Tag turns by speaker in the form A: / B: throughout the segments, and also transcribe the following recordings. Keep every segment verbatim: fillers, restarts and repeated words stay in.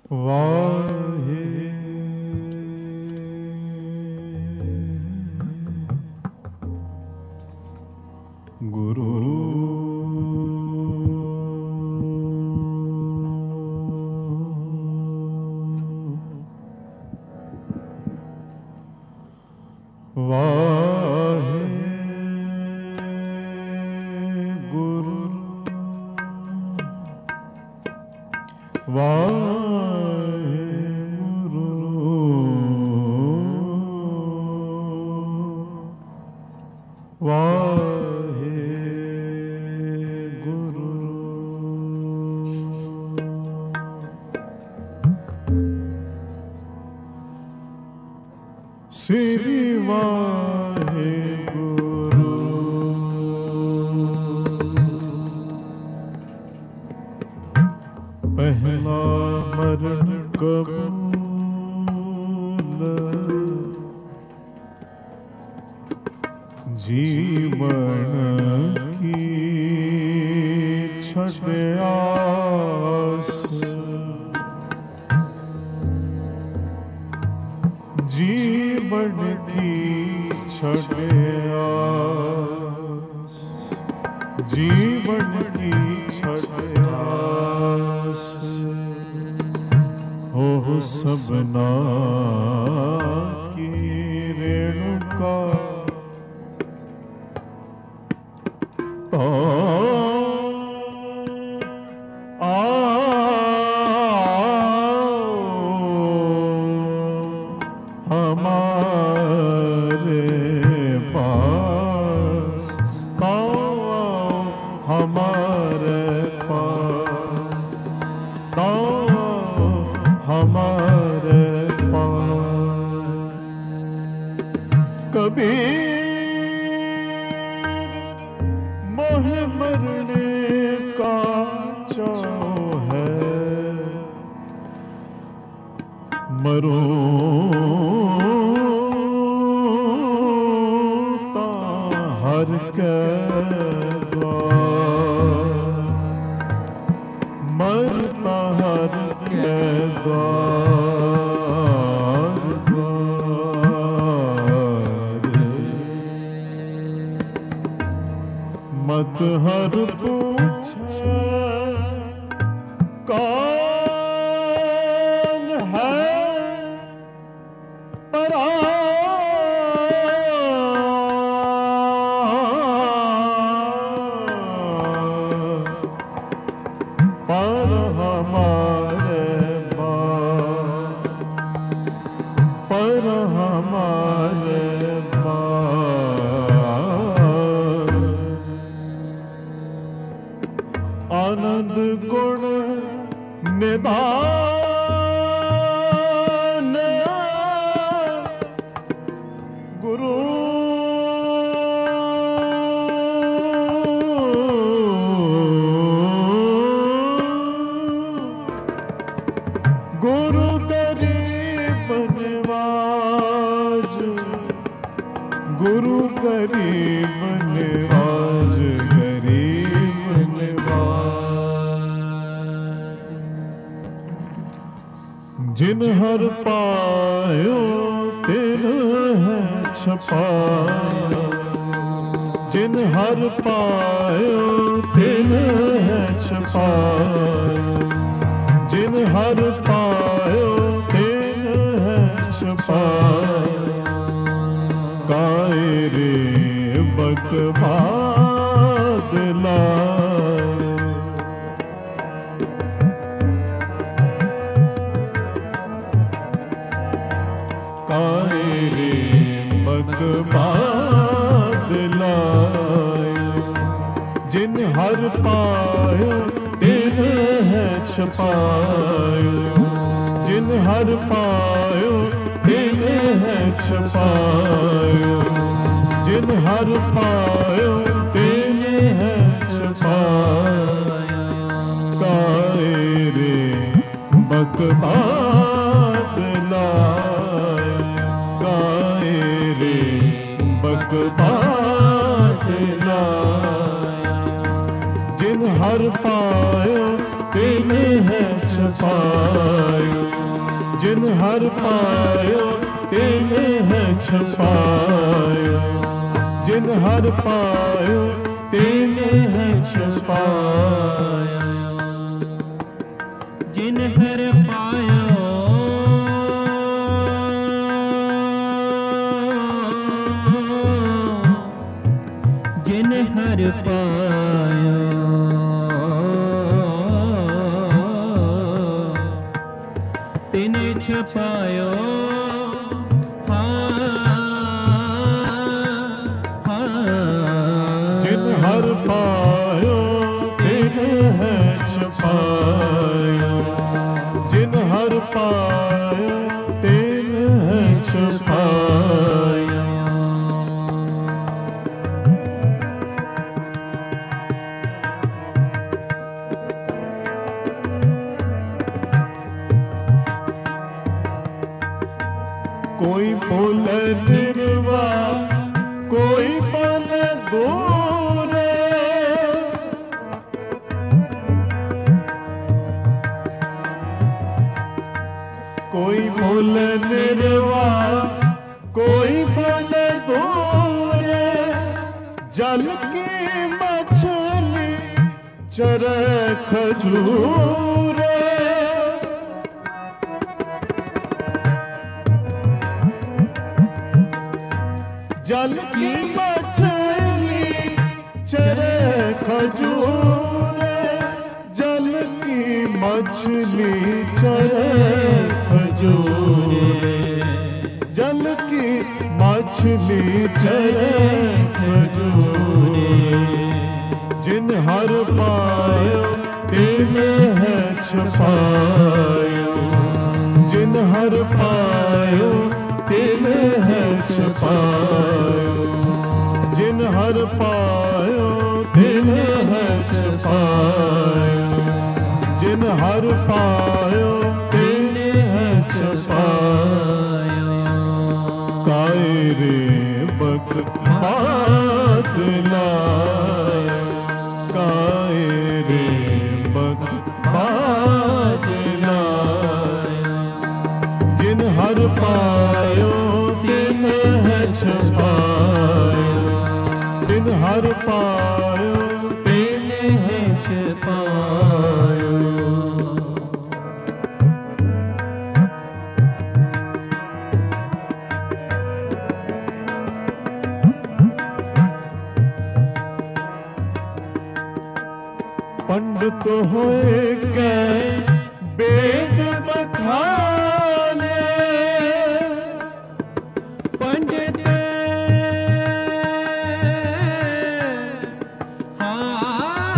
A: वाहे गुरु वाहे गुरु वाहे गुरु वाहे गुरु श्री वाहे गुरु पहला मरण कबूल जीवन की छठ आस जीवन की छठ आस जीवन की छठ आस हो सबना की रेणुका तो हमारे पास तो हमारे पास तो हमारे पास कभी मोह मरने का चाव है मरो हर के द्वार मरता हर के द्वार द्वार मत हर पूछे कौन है परा पर हमारे बाप पर हमारे बाप आनंद गुण निधान गुरु गुरु गरीब निवाज गुरु गरीब निवाज गरीब निवाज जिन हर पायो तिन है छपाया जिन हर पायो तिन है छपाया जिन हर पायो तिन है छपाया गाए रे बकबाद लाए गाए रे बकबाद लाए जिन हर पायो तिन है छपायो जिन हर पायो तिन है छपायो जिन हर पायो तिन है छपायो गाए रे बकबाद लाए गाए रे बकबाद लाए जिन हर पायो तिन है छपायो जिन हर पायो तिन है छुपायो, जिन हर पायो तिन है छुपायो,
B: जिन हर पायो जिन हर पायो तिने छुपायो। हाँ हाँ
A: जिन हर पायो तिन है छुपायो, जिन हर पायो तिन है छुपायो। कोई बोले निर्वाण, कोई बोले दूर, कोई बोले निर्वाण, कोई बोले दूर, जल की मछली चरे खजूर, जल की मछली चरे खजूर, जल की मछली चरे खजूर, जल की मछली चरे खजूर। जिन हर पायो तिन है छुपायो, जिन हर पायो तिन है छुपायो, जिन हर पायो तिन है छुपायो, जिन हर पायो तिन है छुपायो। काय रे बक बात लायो, काय रे बक बात लायो, जिन हर पायो तिन है छुपायो, जिन हर पायो तिन है छुपायो। पंडित होए के वेद बखाने,
B: पंडित हाँ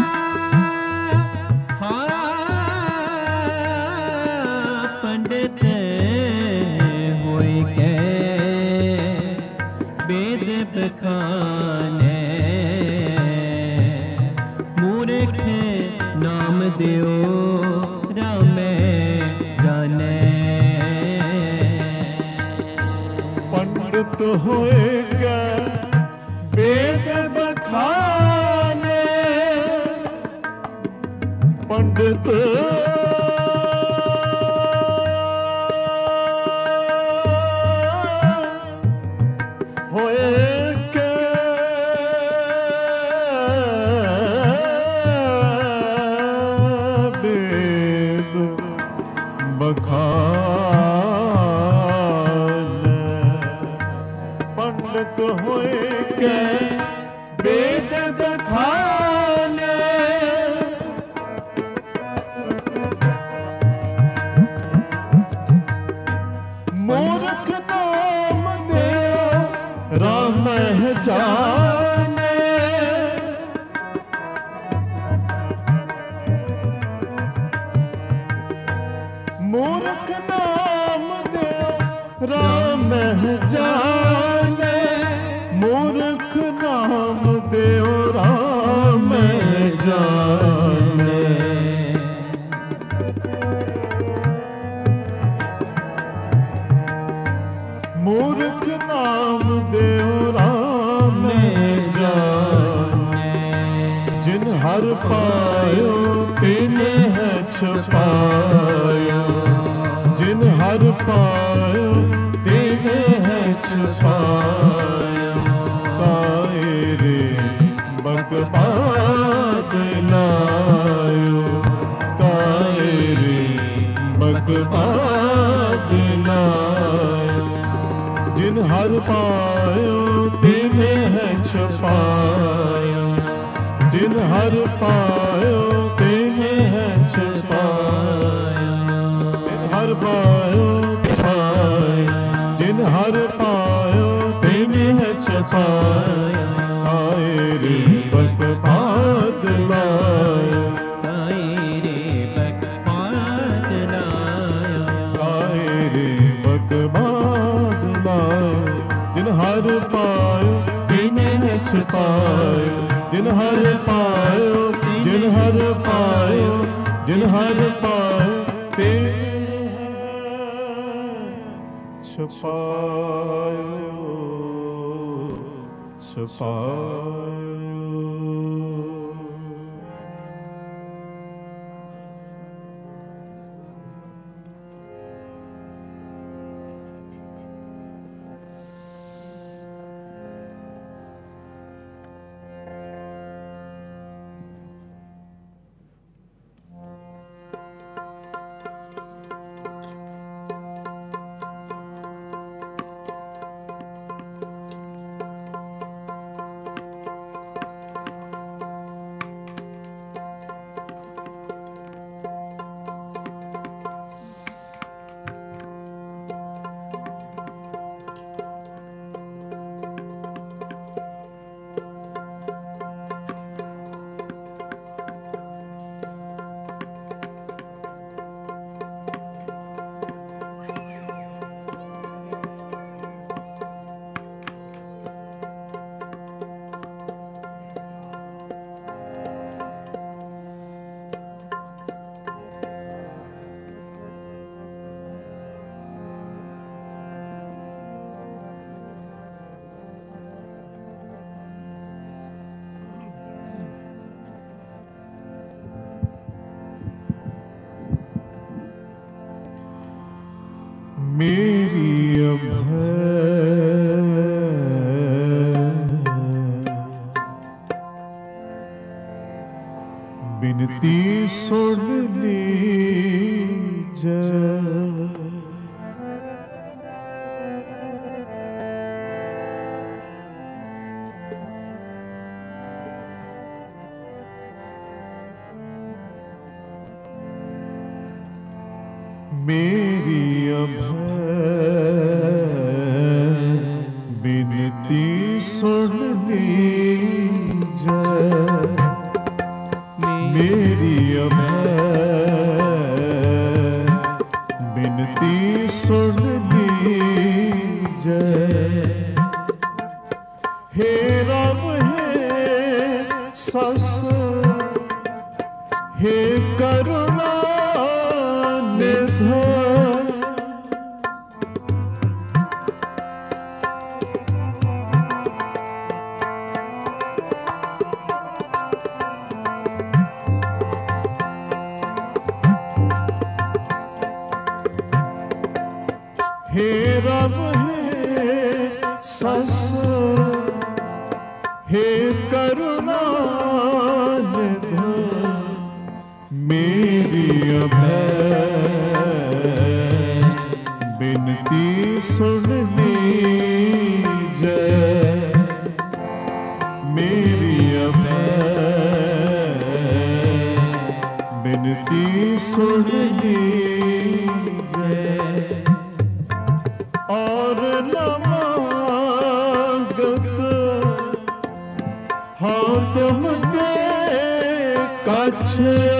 B: हाँ पंडित होई के वेद बखाने, मूर्ख नाम देओ राम जाने।
A: पंडित होए के वेद बखाने, पंडित होए के वेद बखाने, पंडित होए के वेद बखाने, मूर्ख नाम देओ राम जाने, मूर्ख नाम देओ राम जाने, मूर्ख नाम देओ राम जाने। मूर्ख नाम देओ राम जाने, जिन हर पायो तिन है छुपायो, जिन हर हर पायो तिन है छुपायो, काए रे बकबाद लायो, काए रे बकबाद लायो। जिन हर पायो तिन है छुपायो, जिन हर पायो तिन है छुपायो, जिन हर पायो छुपायो, जिन हर पायो तिन है छुपायो, आए रे बकबाद लायो,
B: आए रे बकबाद लायो,
A: आए रे बकबाद लायो। जिन हर पायो तिन है छुपायो, जिन हर पायो, जिन हर पायो, जिन हर पायो तिन है छुपायो, छुपायो। मेरी अभय बिनती सुन लीजै, मेरी अभय बिनती सुन लीजै, मेरी अभय बिनती सुन लीजै। हे राम हे सस हे करुणा निधान, हे राम हे सस हे करुणा निधान, मेरी अभय बिनती सुन लीजै, मेरी अभय बिनती सुन लीजै। और न मांगत हाँ तुम दे कछ,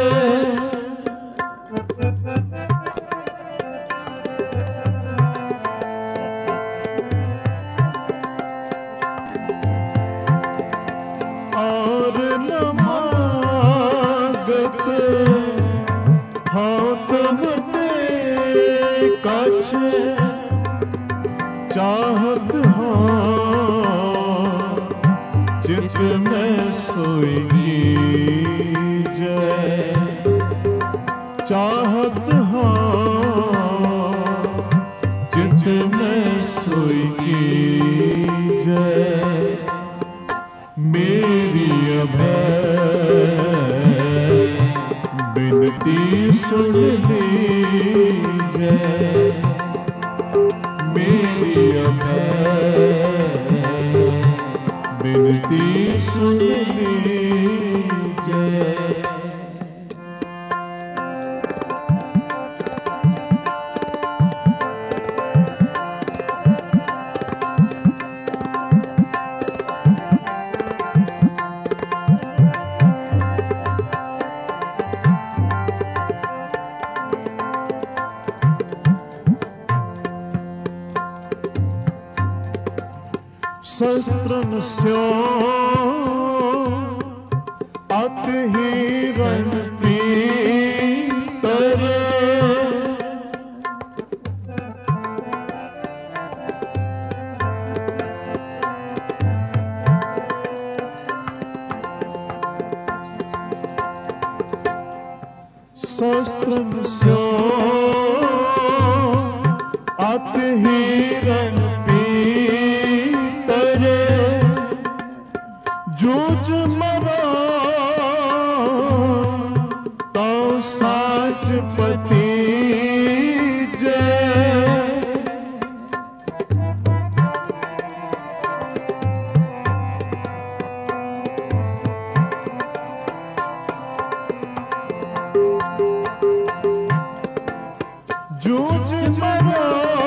A: और न मांगत हाँ तुम दे कछ, चाहत हाँ चित में सोई कीजै, चाहत हाँ सुन लीजिए, मेरी अभय बिनती सुन लीजिए। शस्त्रन स्यो अत हिरण पीतर, शस्त्रन स्यो अत हिरण जूझ मरो तो साच पति जय, जूझ मरो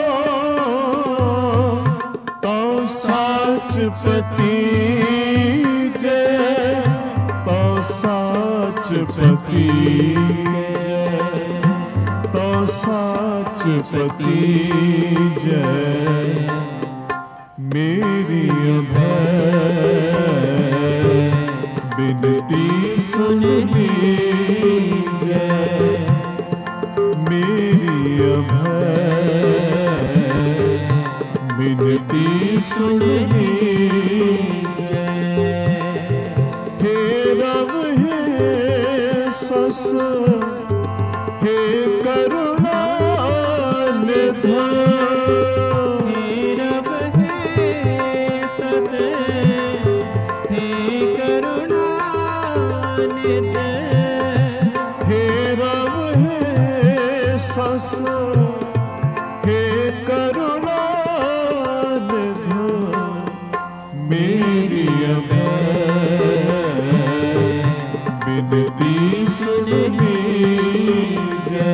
A: तो साच पति पति जय, तो साच पति जय, मेरी अभय बिनती सुन लीजिए, मेरी अभय बिनती सुन लीजिए। हे रब सस हे करुणा निधान,
B: हे रब हे सत हे करुणा निधान,
A: हे रब हे सस हे करुणा निधान, मेरी अभय बिनती सुन लीजिए,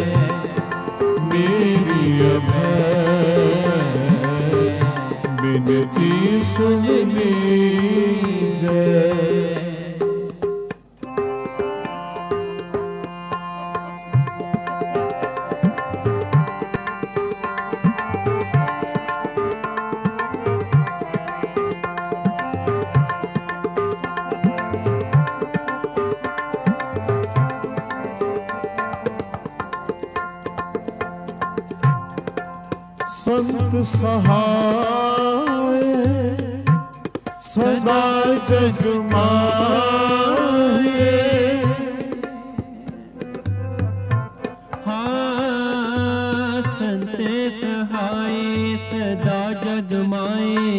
A: मेरी अभय बिनती सुन लीजिए। संत सहाय सदा जग माए,
B: हाँ संत सहाय सदा जग माए,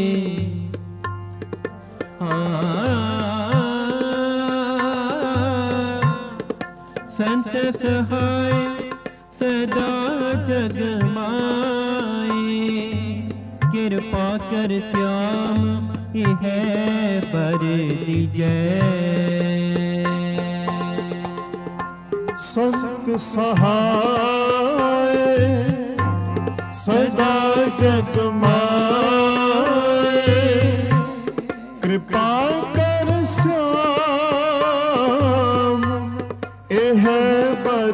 B: हाँ संत सहाय सदा जग माए, कृपा कर श्याम यह पर दीजय।
A: संत सहाय सदा जग माए, कृपा कर श्याम यह बर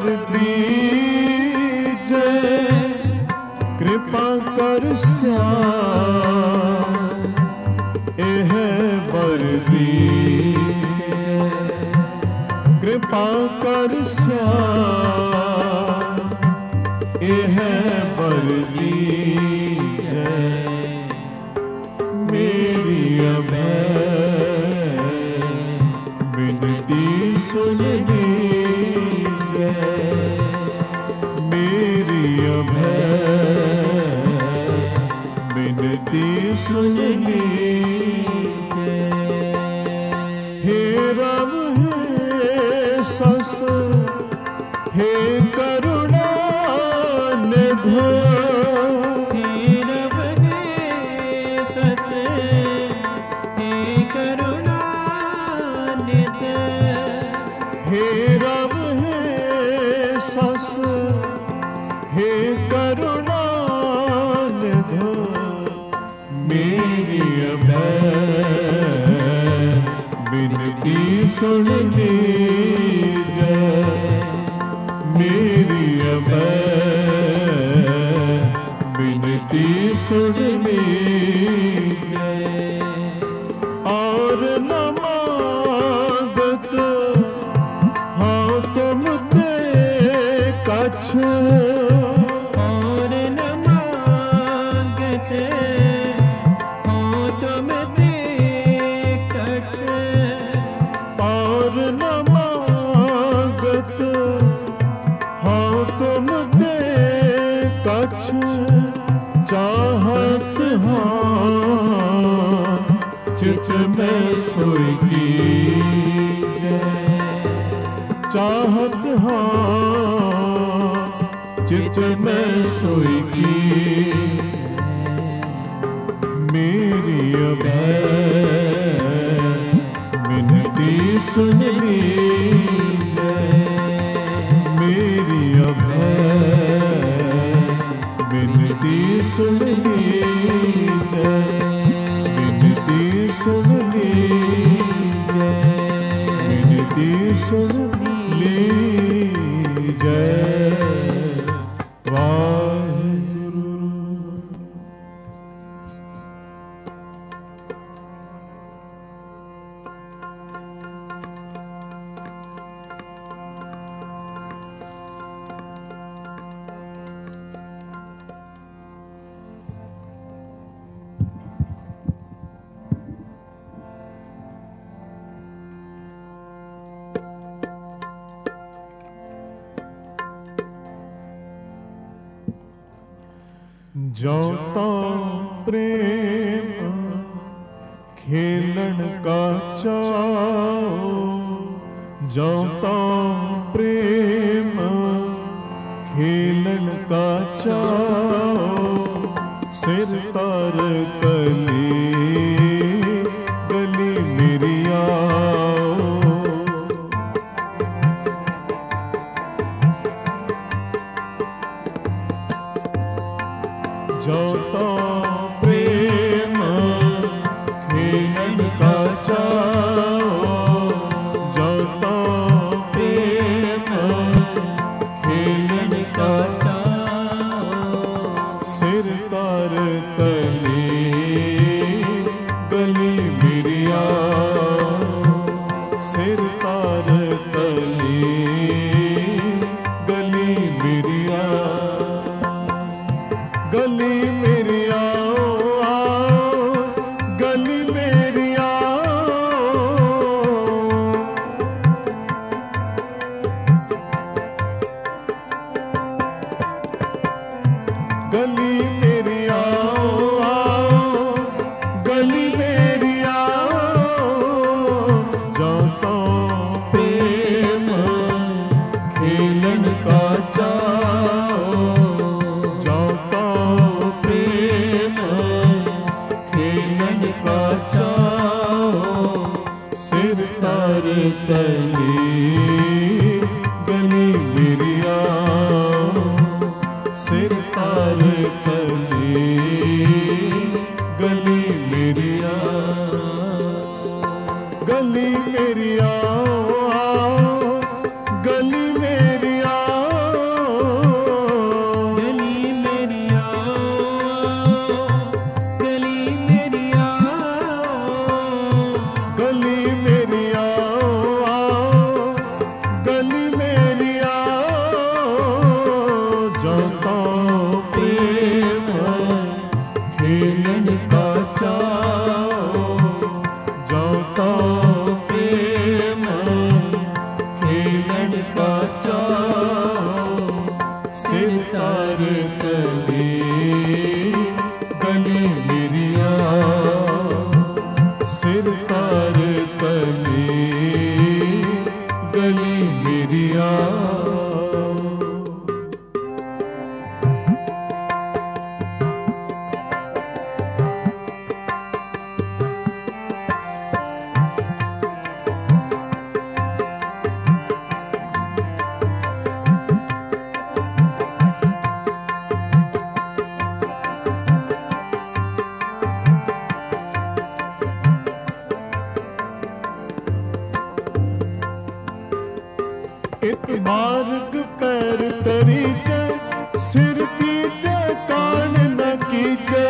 A: दीजय, कृपा कर श्याम यह बर दीजय, कृपा कर श्याम यह बर दीजय, मेरी अभय बिनती सुन लीजिए, मेरी अभय बिनती सुन लीजिए। हे रब हे सस हे धो
B: हे रब हे सत हे करुणा निध
A: हे रब हे सस हे करुणा निध मेरी अभय बिनती सुन लीजिए मेरी अभय बिनती सुन लीजिए और न मांगत हाँ तुम ते कछ
B: और न मांगते हो तुम ते कछ
A: और न मांगत हाँ तुम ते कछ चाहत हाँ चित में सोई कीजिए चाहत हाँ चित में सोई कीजिए मेरी अभय मिनती सुन लीजिए मेरी अभय मिनती सुन लीजिए मिनती सुन लीजिए मिनती सुन लीजिए वाहिगुरु। जोता प्रेम खेलन का चाओ जोता प्रेम खेलन का चाओ सिर तर कली गली मेरी आओ जोता प्रेम खेलन का चाओ जोता प्रेम खेलन का चाओ सिर तार तले गली मेरी आओ सिर तार तले गली मेरी आओ गली मेरी आओ आओ गली मेरी आओ गली मेरी आओ आओ गली मेरी आओ जोता प्रेम खेलन का चाओ जोता प्रेम खेलन का चाओ सिर तार तले गली मेरी आओ सिर तार तले गली मेरी आओ गली मेरी आओ आओ गली मेरी आओ
B: गली मेरी आओ गली मेरी आओ
A: गली मेरी आओ आओ गली मेरी आओ जोता प्रेम खेलन का चाओ जोता प्रेम खेलन का चाओ सिर तार तले गली मेरी आओ सिर तार तले गली मेरी आओ सिर दीजे कान न कीजे,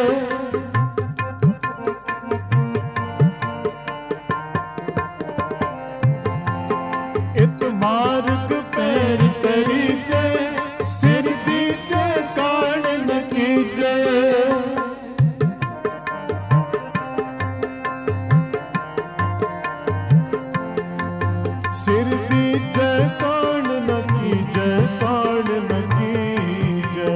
A: इत मार्ग पैर तरीजे, सिर दीजे कान न कीजे। सिर दीजे कान न कीजे, कान न कीजे,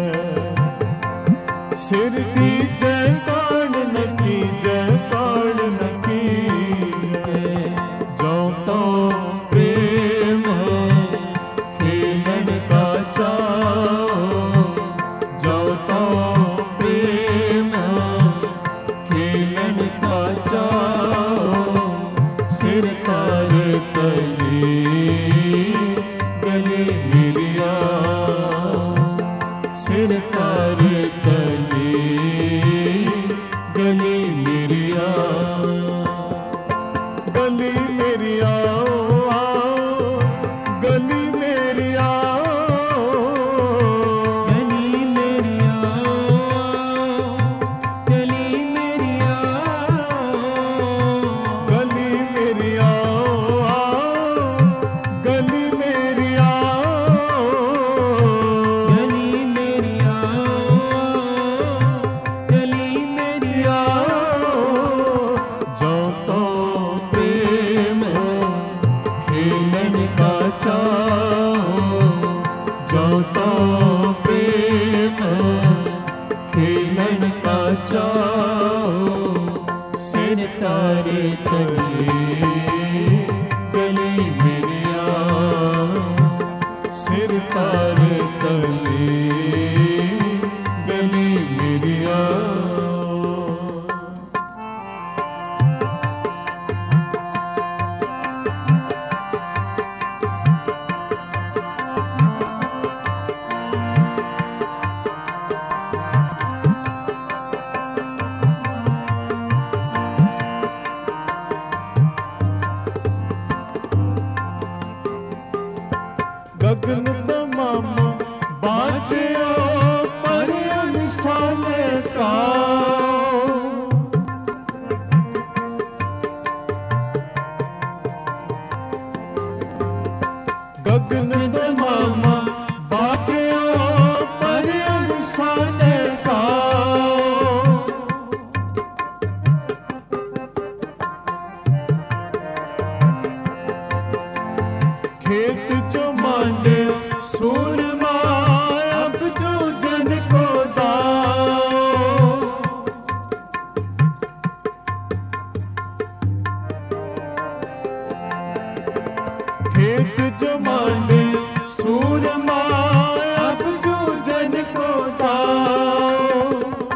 A: सिर दीजे कान न कीजे, कान न कीजे। जो तो प्रेम खेलन का चाओ, जो तो प्रेम खेलन का चाओ, सिर तार तले गले मिलिया, सिर तार तले गले मिलिया, गली मेरी आओ आओ, गली मेरी आओ,
B: गली मेरी आओ, गली मेरी आओ,
A: गली मेरी आओ आओ, गली मेरी आओ,
B: गली मेरी आओ, गली मेरी
A: आओ। जो तो प्रेम खेलन का चाओ, जो तो प्रेम खेलन का चाओ, सिर तारे तले गली मिलिया, सिर तारे तले गली मिलिया। गगन तमामा बाजियो पर इंसाने का, गगन तमामा बाजियो पर इंसाने का। खेत जो मांडे सूरमा, अब जो जन को दाओ, खेत जो मांडे सूरमा, अब जो जन को दाओ।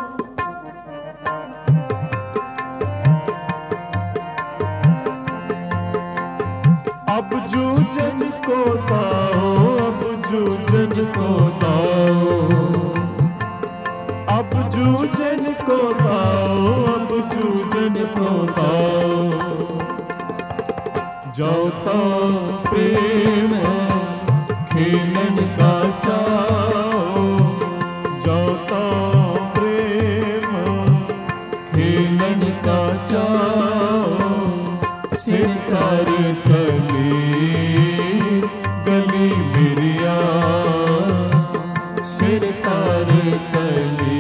A: अब जो जन को दाओ, अब जो जन को दाओ, अब जो जन को दाओ, अब जो जन को दाओ। जो तो प्रेम खेलन का चाओ, जो तो प्रेम खेलन का चाओ, सिर तार तले गली मिलिया, सिर तार तले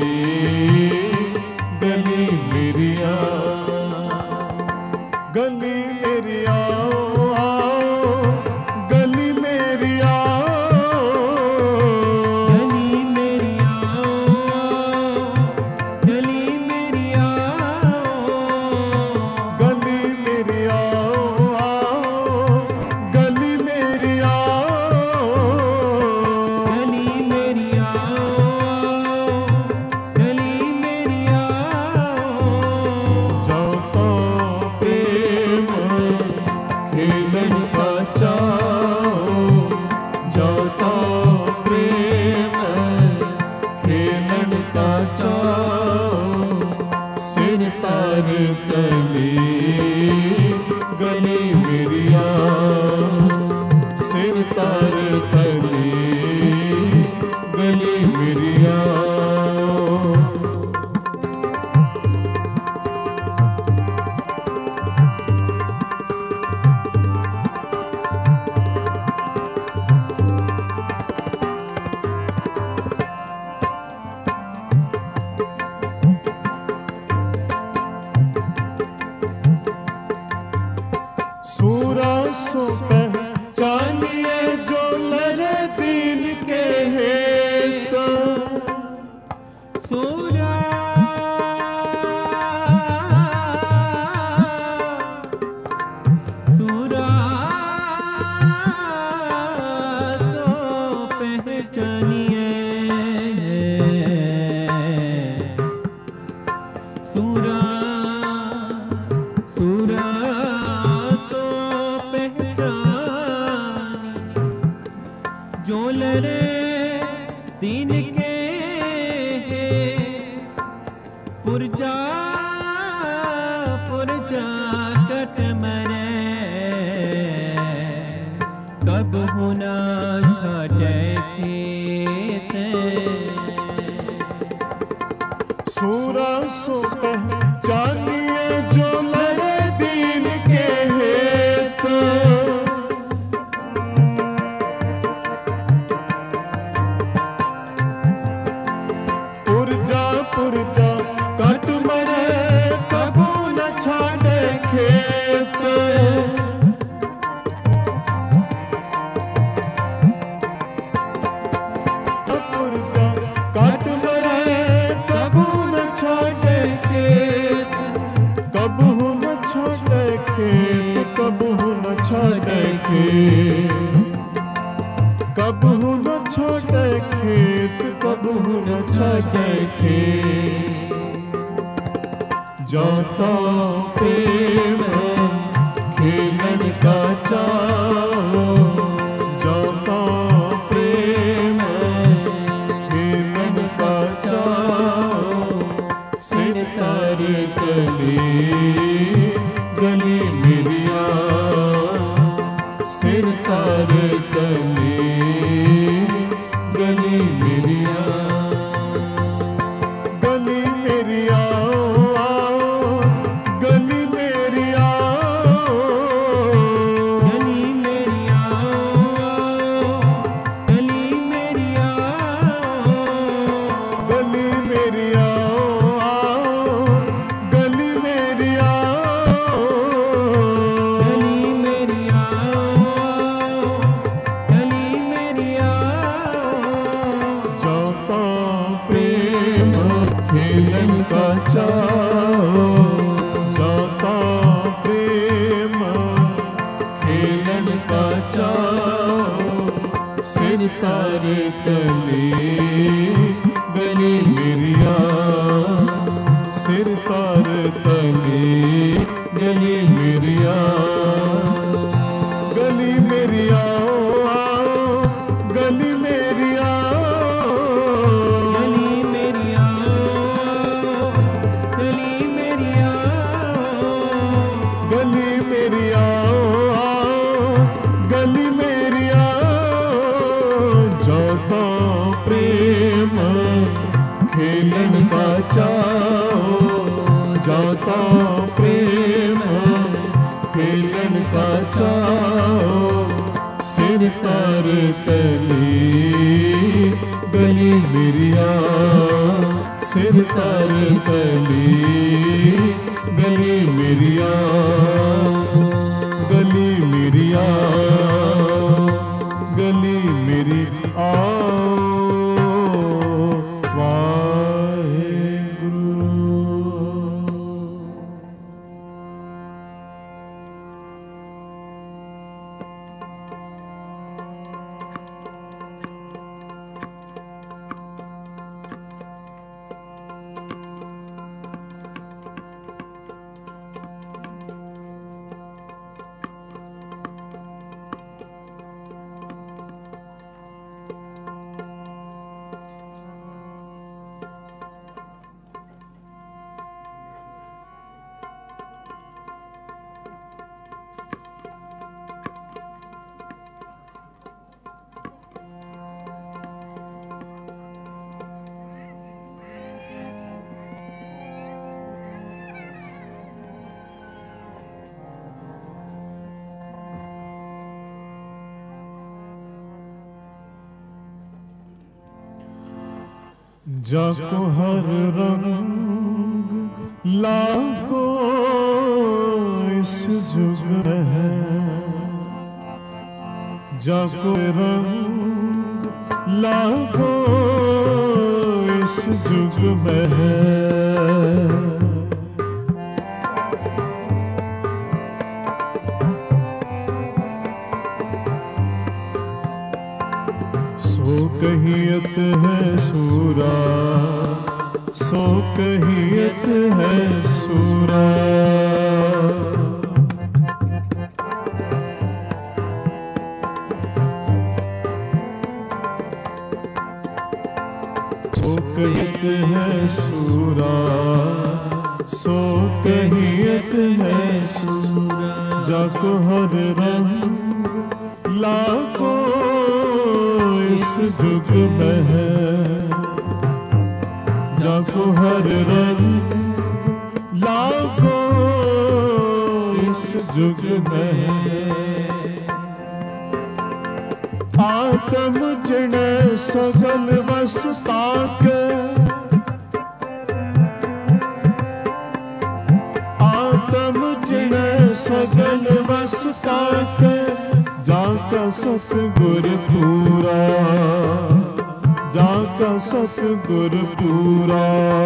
A: गली मिलिया, गली मेरी आओ आओ, गली मेरी आओ,
B: गली मेरी आओ, गली मेरी आओ,
A: गली मेरी आओ आओ, गली मेरी आओ,
B: गली मेरी आओ, गली
A: मेरी आओ। सूरा सो पहचानिए जो लरे दीन के हेत।
B: सूरा सूरा तो पहचानिए, सूरा सूरा तो पहचानिए जो लरे दीन के पुरजा पुरजा कट मरे, कब होना छाटे खेत।
A: सूरा सो पहचानिए जो लरे दीन के हेत। पुरजा पुरजा कट मरे कबू न छाड़े खेत। पुरजा कट मरे कबू न छाड़े खेत। कबू न छाड़े खेत, कबू न छाड़े खेत। कबू न छाड़े खेत, कबू न छाड़े खेत। जाता प्रेम खेलन का चाओ। जाता प्रेम खेलन का चाओ। सिर तार गली गली मेरी आओ। सिर तार गली गली मेरी आओ। गली मेरी आओ आओ। गली मेरी आओ।
B: गली मेरी आओ, गली मेरी आओ,
A: गली मेरी आओ आओ। गली मेरी आओ।
B: गली मेरी आओ, गली मेरी आओ।
A: जाता प्रेम खेलन का चाओ। जाता प्रेम खेलन का चाओ। सिर तार गली गली मेरी आओ। सिर तार गली गली मेरी आओ। गली मेरी आओ आओ। गली मेरी आओ।
B: गली मेरी आओ, गली मेरी आओ,
A: गली मेरी आओ आओ। गली मेरी आओ। जाता प्रेम खेलन का चाओ। जाता प्रेम खेलन का चाओ। सिर तार गली गली मेरी आओ। सिर तार गली गली मेरी आओ। गली मेरी आओ। गली मेरी आओ। वाहेगुरु। जाको हर रंग लाखो इस जुग में है, जाको रंग लाखो इस जुग में है। सो कहियत है सूरा, सो कहियत है सूरा, सो कहियत है सूरा, सो कहियत है सूरा, जाको हर रंग लाखो इस जुग में है, जाको हर रंग लाखो इस जुग में है। आत्म जन सगल वस ताके, आत्म जन सगल वस ताके, जाका सतगुर पूरा, जाका सतगुर पूरा,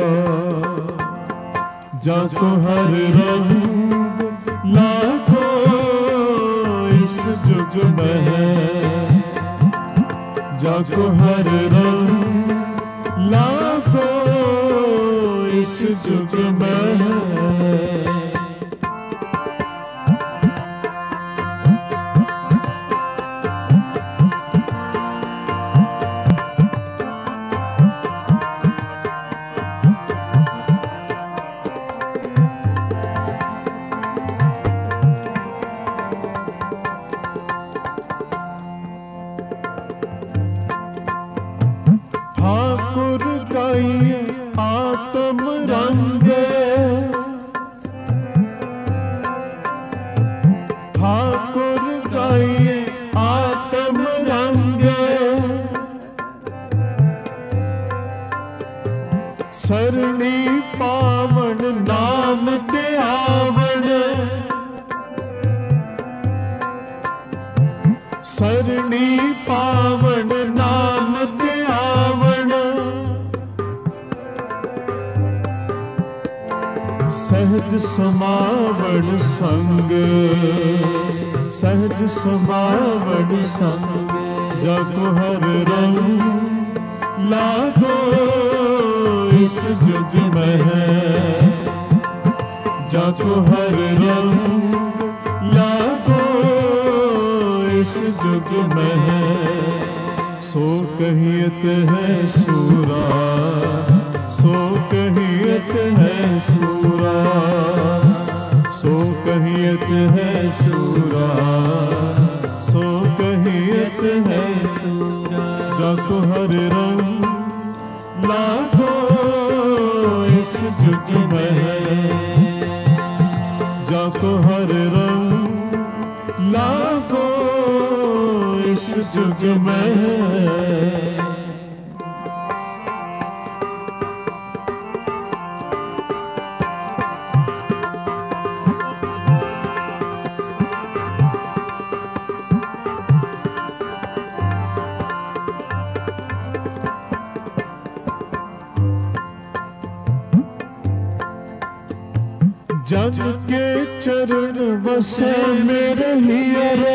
A: जाको हर रंग लाखो इस जुग में है, जाको हर रंग लाखो इस जुग में है। ठाकुर गाइए आत्म रंगे, ठाकुर गाइए आत्म रंगे, सरणी पावन नाम ते आवण, सरणी पावन नाम ते आवण, सहज समावण संग, सहज समावण संग, जाको हर रंग लाखो इस जुग में है, जाको हर रंग लाखो इस जुग में है। सो कहियत है सूरा, सो कहियत है सूरा, सो कहियत है सूरा, सो कहियत है सूरा, जाको हर रंग लाखो इस जुग में है, जाको हर रंग लाखो इस जुग में है। जग के चरण बसे मेरे हियरे,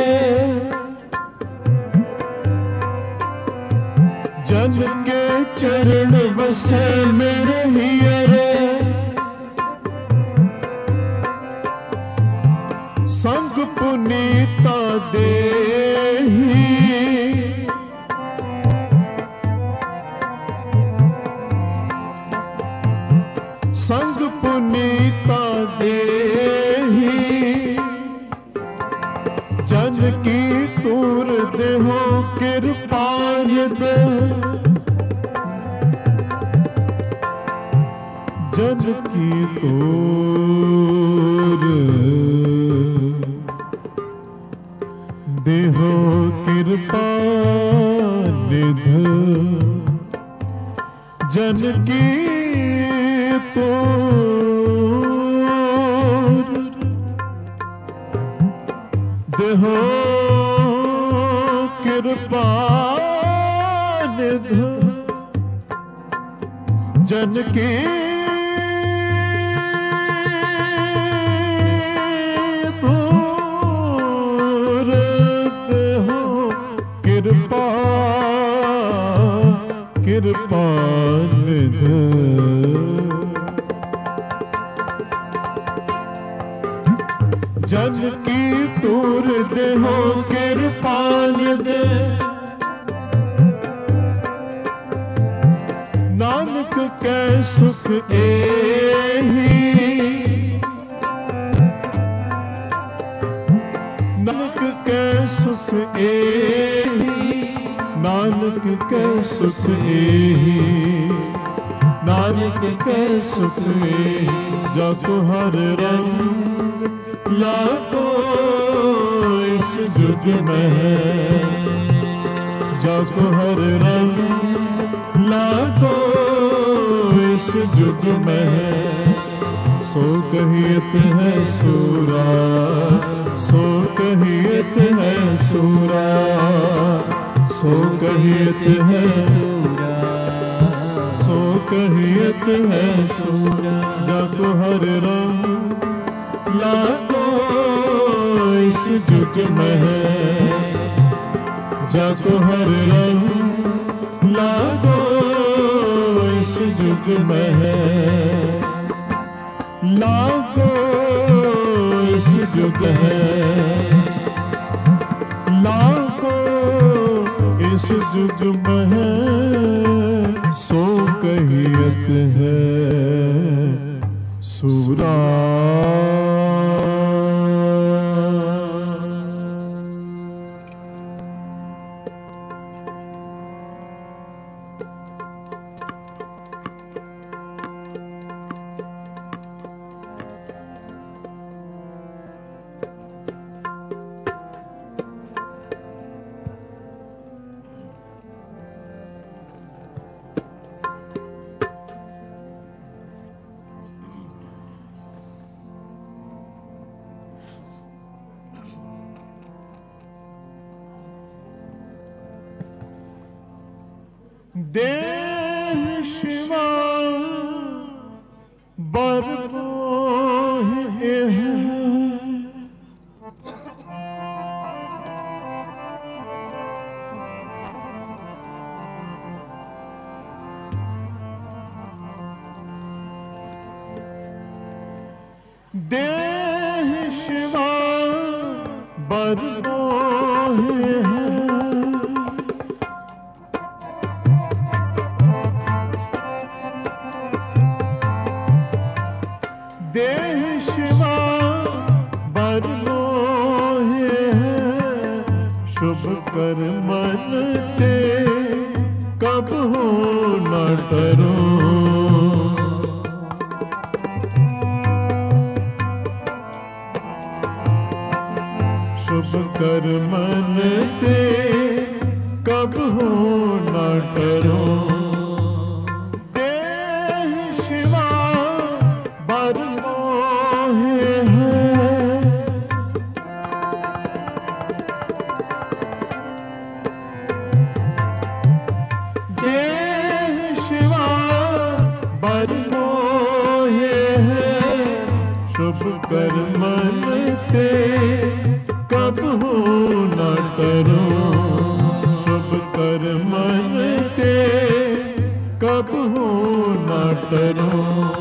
A: जग के चरण बसे मेरे हियरे, संग पुनीता देही, संग पुनीता देही, जन की तूर देहो कृपायद, जन की तूर देहो कृपा निध, जन की तूर देहो कृपा निधि जन की तूर देहो कृपा कृपा निधि जन की तूर देहो कृपा निधि नानक कै सुख एही नानक कै सुख एही नानक कै सुख एही नानक कै सुख एही जाको हर रंग लाको इस जुग में जाको हर रंग लाको इस जुग में सो कहियत है सूरा सो कहियत है सूरा सो कहियत है सो कहियत है सूरा जाको हर रंग लाको इस जुग में जाको हर रंग लागो इस जुग में लागो इस जुग है लागो इस जुग में है सो कहियत है सूरा देह शिवा बरमोह देह शिवा बरमोह देह शिवा बरमोहे शुभ कर मन ते कब हो न डरो शुभ कर मन ते कब हो न डरो देह शिवा बरमोहे देह शिवा बरमोहे शुभ कर मन ते कब हो न डरो शुभ कर मन ते कब हो न डरो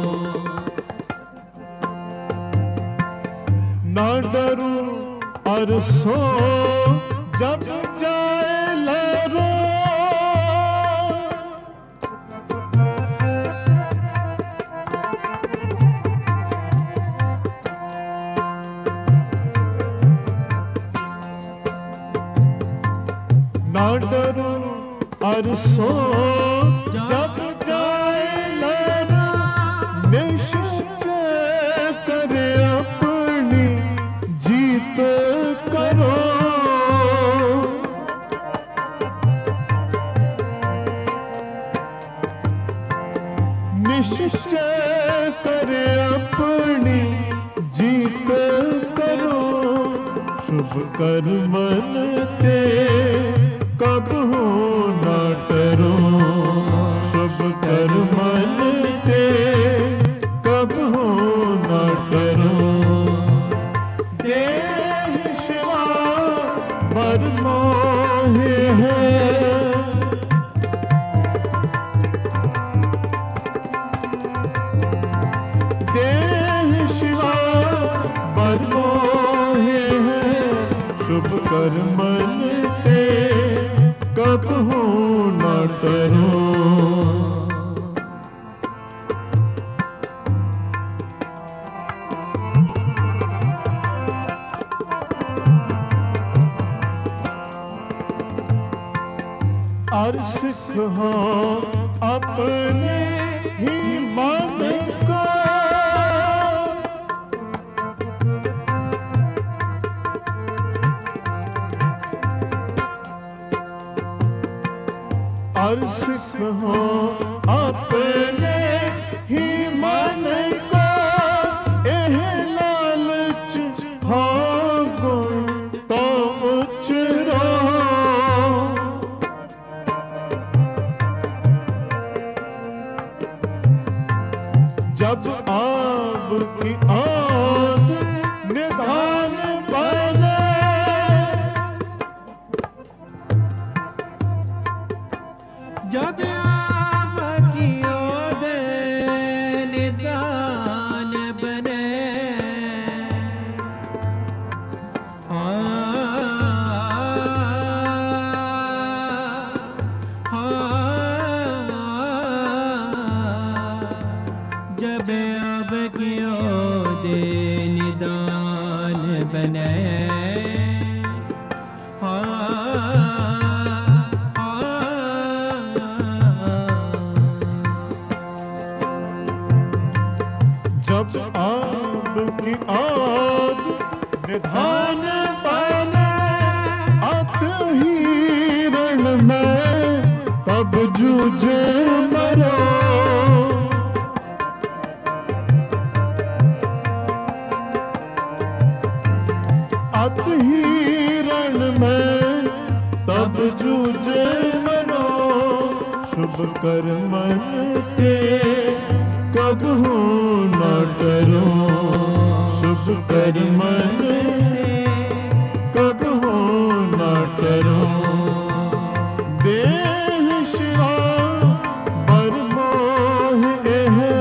A: ना डरू और सो जब जाए लहरो ना डरू और सो जब जाए लहरो निश्चय करे अपनी जीत करो निश्चय करे अपनी जीत करो, शुभ कर्मन ते कब हो न टरो, शुभ कर्मन ते कब हो न टरो। देह शिवा बर मोहे है, देह शिवा बर मोहे है, शुभ कर्मन ते कब हो न टरो। और सिख हो अपने ही मन को, और सिख हो अपने ही मन को, एह लालच हो गुण तो उचरो। जब आब की आद निधान बने,
B: जब आब की आद निधान बने, जब अब क्यों दे निदान बने,
A: जब आब की आद निधान बने, अत ही रण में तब जूझे मरो। अत ही रण में तब जूझे मरो, शुभ कर्मन ते कब हो न टरो, शुभ कर्मन कब हो न टरो। देह शिवा बर मोहे है,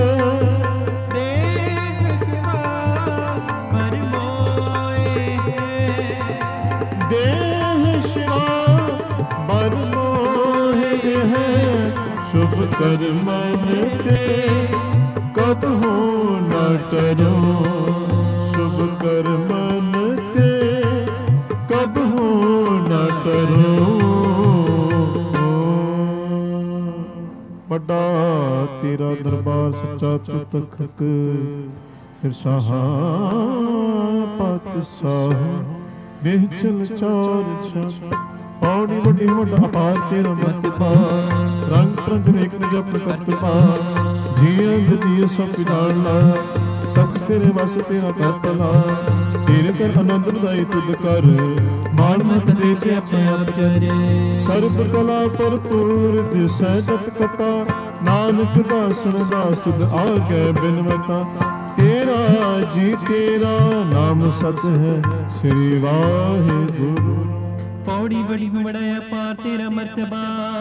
B: देह शिवा बर मोहे है,
A: देह शिवा बर मोहे है, शुभ कर्मन ते कब हो न टरो, शुभ कर्मन ते कब हो न टरो। ਵੱਡਾ ਤੇਰਾ ਦਰਬਾਰ ਸੱਚਾ ਤੂੰ ਤਖਤ ਸਿਰ ਸਾਹਾ ਪਾਤਸ਼ਾਹ ਨਿਹਚਲ ਚਾਰ ਛਾ ਪੌੜੀ ਵੱਡੀ ਵੱਡਾ ਅਪਾਰ ਤੇਰਾ ਮਤਿਪਾ ਰੰਗ ਪ੍ਰੰਗ ਵੇਖ ਜਪ ਕਰਤਪਾ ਜੀਆਂ ਜਤੀ ਸਭ ਪਿਦਾਣਾ ਸਭ ਤੇਰੇ ਵਸ ਤੇਰਾ ਕਰਪਲਾ ਤੇਰੇ ਕਰ ਆਨੰਦ ਦਾਈ ਤੁਧ ਕਰ ਮਾਨ ਮਤ ਦੇ ਤੇ ਆਪਣੇ ਆਪ ਚਰੇ ਸਰਬ ਕਲਾ ਭਰਪੂਰ ਦਿਸੈ ਜਤ ਕਥਾ ਨਾਨਕ ਦਾਸਨ ਦਾ ਸੁਧ ਆਗੇ ਬਿਨਵਤਾ तेरा जी तेरा नाम सत है श्री वाहिगुरु।
B: पौड़ी बड़ी बड़ाया पार तेरा मर्तबा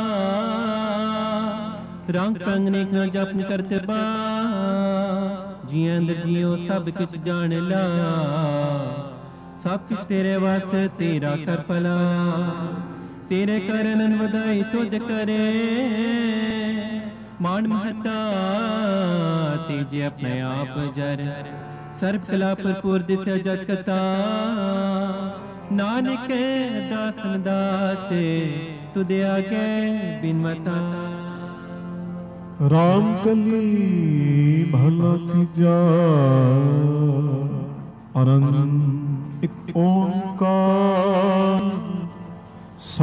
B: रंग रंग ने न जपन करते बा जी अंदर जियो सब कुछ जान ला सब कुछ तेरे वास्ते तेरा कर भला तेरे करन वधाई तुझ करे मान महता तेजे अपने आप जर सर्व कला भरपूर दिशा जत कथा नानक दासन दासे तुदे आगे बिनमता।
A: राम कली भला तीजा अनंत एक ओंकार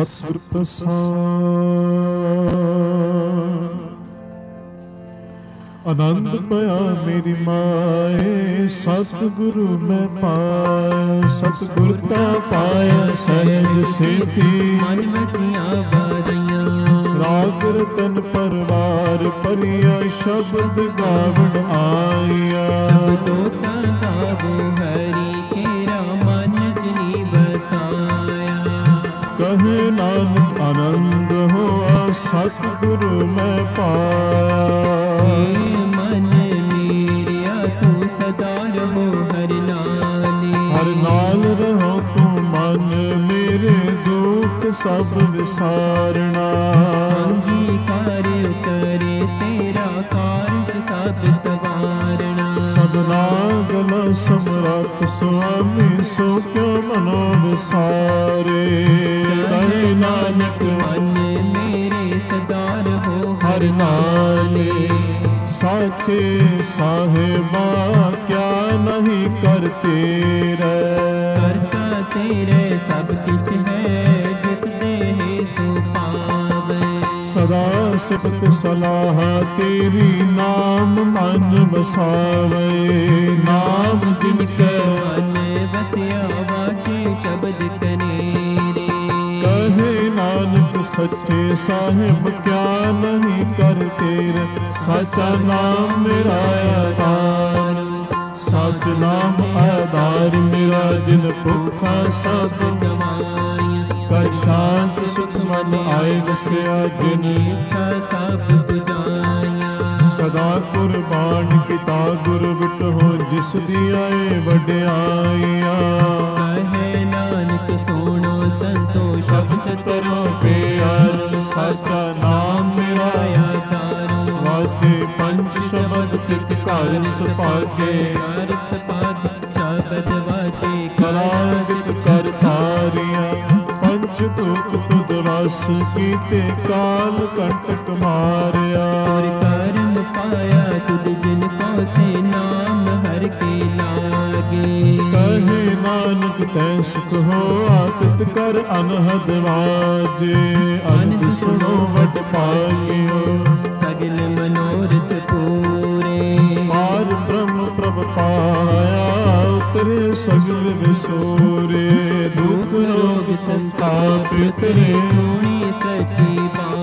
A: सतगुर प्रसाद ਆਨੰਦ ਪਿਆ ਮੇਰੀ ਮਾਏ, ਸਤਿਗੁਰੂ ਮੈਂ ਪਾਇਆ। ਸਤਿਗੁਰ ਤਾ ਪਾਇਆ ਸਹਿਜ ਸੇਤੀ,
B: ਮਨ ਮਟੀਆਂ ਬਾਰੀਆਂ।
A: ਰਾਗ ਰਤਨ ਪਰਵਾਰ ਭਰੀਆ, ਸ਼ਬਦ ਗਾਵਣ ਆਇਆ।
B: ਸ਼ਬਦੋ ਤਾ ਗਾਵੋ ਹਰੀ, ਕੇਰਾ ਮਨ ਜਿਨੀ ਬਸਾਇਆ।
A: ਕਹੇ ਨਾਨਕ ਆਨੰਦ ਹੋਆ, ਸਤਿਗੁਰੂ ਮੈਂ ਪਾਇਆ।
B: ਮਨ ਮੇਰਿਆ ਤੂੰ ਸਦਾ ਰਹੋ ਹਰਿ ਨਾਲੇ।
A: ਹਰਿ ਨਾਲ ਰਹੋ ਤੂੰ ਮਨ ਮੇਰੇ, ਦੁੱਖ ਸਭ ਵਿਸਾਰਣਾ।
B: ਅੰਗੀਕਾਰ ਉਤਰੇ ਤੇਰਾ ਕਾਰਜ ਸਭ ਸਵਾਰਣਾ।
A: ਸਭਨਾ ਗਲ ਸਮਰੱਥ ਸੁਆਮੀ, ਸੋ ਕਿਉ ਮਨੋ ਵਿਸਾਰੇ। ਕਹੇ ਨਾਨਕ
B: ਮਨ ਮੇਰੇ ਸਦਾ ਰਹੋ
A: ਹਰਿ ਨਾਲੇ। ਸਾਚੇ ਸਾਹਿਬਾ ਕਿਆ ਨਹੀਂ ਕਰ ਤੇਰੇ,
B: ਕਰਤਾ ਤੇਰੇ ਸਭ ਕਿਛ ਹੈ, ਜਿਸ ਦੇਹ ਸੋ ਪਾਵੇ।
A: ਸਦਾ ਸਿਫਤ ਸਲਾਹ ਤੇਰੀ, ਨਾਮ ਮਨ ਵਸਾਵੇ। ਨਾਮ ਜਿਨ ਕੈ
B: ਮਨ ਵਸਿਆ, ਵਾਚੇ ਸ਼ਬਦ ਕਨੇਰੇ।
A: ਕਹੇ ਨਾਨਕ ਸੱਚੇ ਸਾਹਿਬ ਕਿਆ ਨਹੀਂ ਕਰ ਤੇਰੇ। ਸਾਚਾ ਨਾਮ ਮੇਰਾ ਆਧਾਰ, ਸਚ ਨਾਮ ਆਧਾਰ ਮੇਰਾ। ਜਿਨ ਭੁੱਖਾ ਸਭ
B: ਗਵਾਈਆਂ,
A: ਕਰ ਸ਼ਾਂਤ ਸੁਖ ਮਨ ਆਏ ਵਸਿਆ। ਜਿਨ
B: ਇੱਛਾ ਸਭ ਪੁਜਾਈਆਂ।
A: ਸਦਾ ਕੁਰਬਾਨ ਕੀਤਾ ਗੁਰ ਵਿਟਹੁ, ਜਿਸ ਦੀ ਆਏ ਵਡਿਆਈਆਂ।
B: ਕਹੇ ਨਾਨਕ ਸੁਣੋ ਸੰਤੋ, ਸ਼ਬਦ
A: ਤਰੋ ਪਿਆਰ। ਸਾਚਾ ਨਾਮ ਮੇਰਾ
B: ਆਧਾਰ।
A: ਵਾਜੇ ਪੰਜ ਸ਼ਬਦ ਤਿਤ ਘਰ ਸੁਭਾਗੇ।
B: ਘਰ ਸਪਾਗ ਸ਼ਬਦ ਵਾਜੇ,
A: ਕਰਾਗਿਤ ਕਰ ਤਾਰੀਆਂ। ਪੰਜ ਭੂਤ ਤੁਧ ਰਸ ਕੀਤੇ, ਕਾਲ ਕੰਟਕ ਮਾਰਿਆ।
B: ਔਰ ਕਰਮ ਪਾਇਆ ਤੁਧ ਜਿਨ ਕੋ, ਸੇ ਨਾਮ ਹਰ ਕੇ ਲਾਗੇ।
A: ਕਹੇ ਨਾਨਕ ਤੈ ਸੁਖ ਹੋਆ, ਤਿਤ ਕਰ ਅਨਹਦ ਵਾਜੇ। ਅਨੰਦ ਸੁਣੋ ਵਡ ਪਾਈਓ,
B: ਸਗਲ ਮਨੋਰਥ ਪੂਰੇ।
A: ਪਾਰ ਬ੍ਰਹਮ ਪ੍ਰਭ ਪਾਇਆ, ਉਤਰੇ ਸਗਲ ਵਿਸੂਰੇ। ਦੁਖ ਰੋਗ ਸੰਤਾਪ ਤੇਰੇ,
B: ਹੋਣੀ ਸੱਚੀ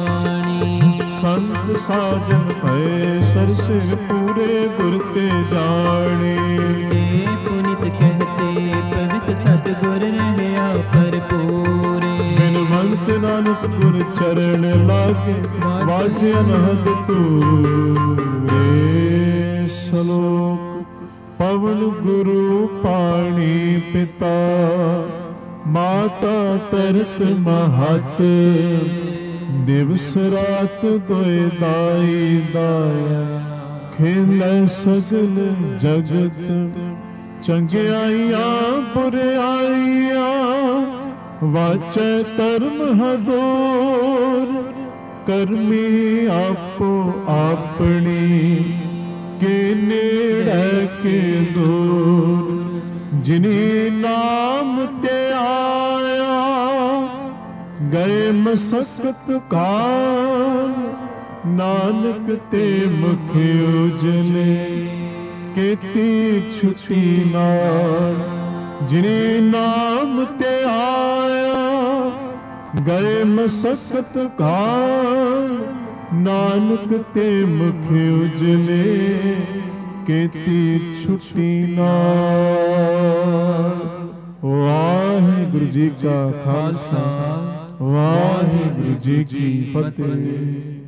B: ਬਾਣੀ।
A: ਸੰਤ ਸਾਜਨ ਭਏ ਸਰਸਿਰ ਪੂਰੇ, ਗੁਰ ਤੇ ਜਾਣੇ।
B: ਤੇ ਪੁਨਿਤ ਕਹਤੇ ਪਵਿੱਤ ਸਤਿਗੁਰ ਰਹਿਆ ਭਰਪੂਰੇ।
A: ਬਿਨਵੰਤ ਨਾਨਕ ਗੁਰ ਚਰਨ ਲਾਗੇ, ਵਾਜੇ ਅਨਹਦ ਤੂਰੇ। ਸ਼ਲੋਕ। ਪਵਨ ਗੁਰੂ ਪਾਣੀ ਪਿਤਾ, ਮਾਤਾ ਤਰਤ ਮਹਤ। ਦਿਵਸ ਰਾਤ ਦੋਇ ਦਾਈ ਦਾਇਆ, ਖੇਲੇ ਸਗਲ ਜਗਤ। ਚੰਗਿਆਈਆਂ ਬੁਰਿਆਈਆਂ, ਵਾਚੈ ਧਰਮ ਹਦੂਰ। ਕਰਮੀ ਆਪੋ ਆਪਣੀ, ਕੇ ਨੇੜੇ ਕੇ ਦੂਰ। ਜਿਨੀ ਨਾਮ ਤੇ ਆਇਆ, ਗਏ ਮਸਕਤ ਕਾਲ। ਨਾਨਕ ਤੇ ਮੁਖ ਉਜਲੇ, ਕੀਤੀ ਛੁਟੀ ਨਾਲ। ਜਿਨੀ ਨਾਮ ਤੇ ਆਇਆ, ਗਏ ਮਸਕਤ ਕਾਲ। ਨਾਨਕ ਤੇ ਮੁਖ ਉਜਲੇ, ਕੀਤੀ ਛੁਟੀ ਨਾਲ। ਵਾਹਿਗੁਰੂ ਜੀ ਕਾ ਖਾਲਸਾ, ਵਾਹਿਗੁਰੂ ਜੀ ਕੀ ਫਤਿਹ।